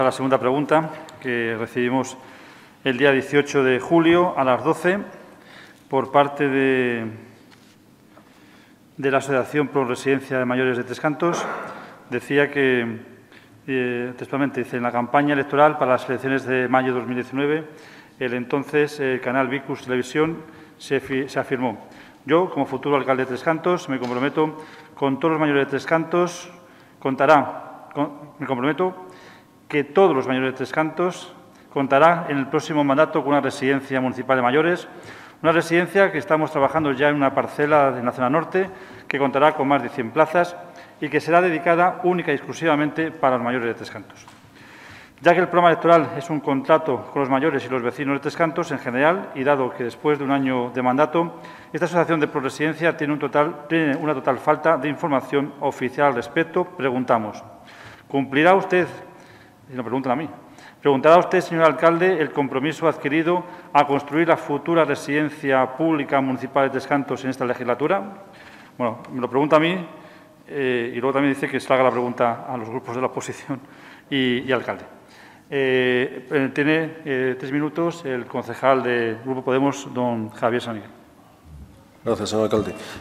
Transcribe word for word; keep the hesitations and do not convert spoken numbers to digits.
La segunda pregunta, que recibimos el día dieciocho de julio a las doce por parte de, de la Asociación Pro Residencia de Mayores de Tres Cantos. Decía que, eh, textualmente, dice, en la campaña electoral para las elecciones de mayo de dos mil diecinueve, el entonces eh, canal Vicus Televisión se, se afirmó: yo, como futuro alcalde de Tres Cantos, me comprometo con todos los mayores de Tres Cantos, contará, con, me comprometo que todos los mayores de Tres Cantos contará en el próximo mandato con una residencia municipal de mayores, una residencia que estamos trabajando ya en una parcela de la zona norte, que contará con más de cien plazas y que será dedicada única y exclusivamente para los mayores de Tres Cantos. Ya que el programa electoral es un contrato con los mayores y los vecinos de Tres Cantos en general, y dado que después de un año de mandato, esta asociación de proresidencia tiene, un total, tiene una total falta de información oficial al respecto, preguntamos: ¿cumplirá usted, y lo preguntan a mí, preguntará usted, señor alcalde, el compromiso adquirido a construir la futura residencia pública municipal de Tres Cantos en esta legislatura? Bueno, me lo pregunta a mí eh, y luego también dice que se le haga la pregunta a los grupos de la oposición y, y alcalde. Eh, tiene eh, tres minutos el concejal del Grupo Podemos, don Javier San Miguel. Gracias, señor alcalde.